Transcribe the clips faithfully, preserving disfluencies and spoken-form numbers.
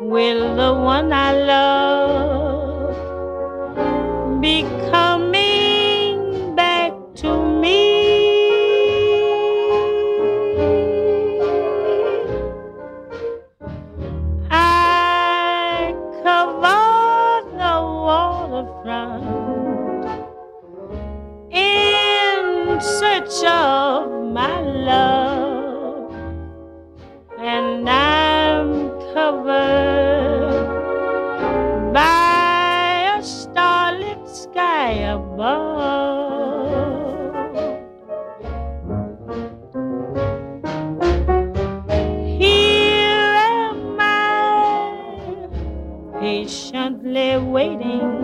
Will the one I love be coming back to me? I cover the waterfront in search of my love, and I'm covered by a starlit sky above. Here am I, patiently waiting,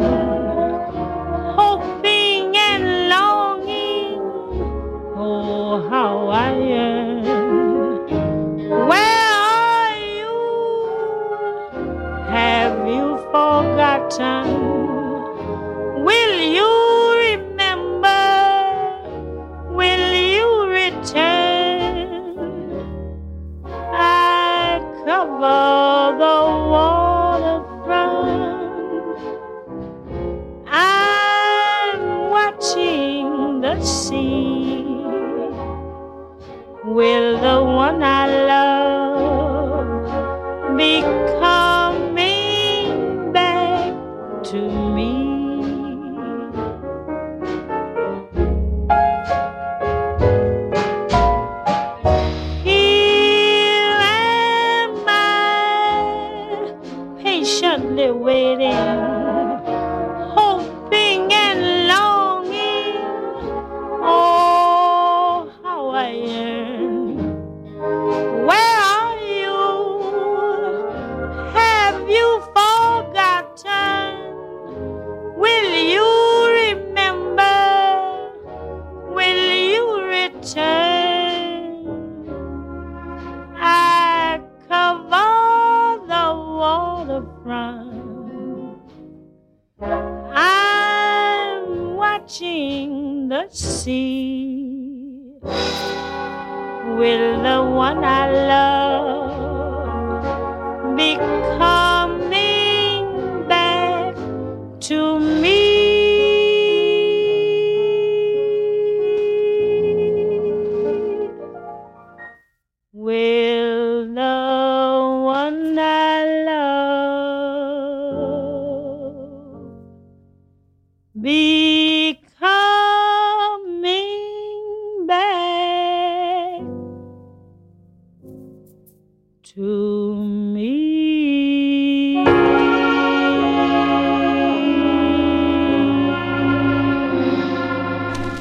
hoping and longing. Oh, how I yearn. Where are you? Have you forgotten? Will you remember? Will you return? I cover the waterfront. I'm watching the sea. Will the one I love be coming back to me? Here am I, patiently waiting, hoping and longing. Oh, how I yearn. Where are you? Have you forgotten? Will you remember? Will you return? I cover the waterfront. I'm watching the sea. Will the one I love be coming back to me? Will the one I love be coming back to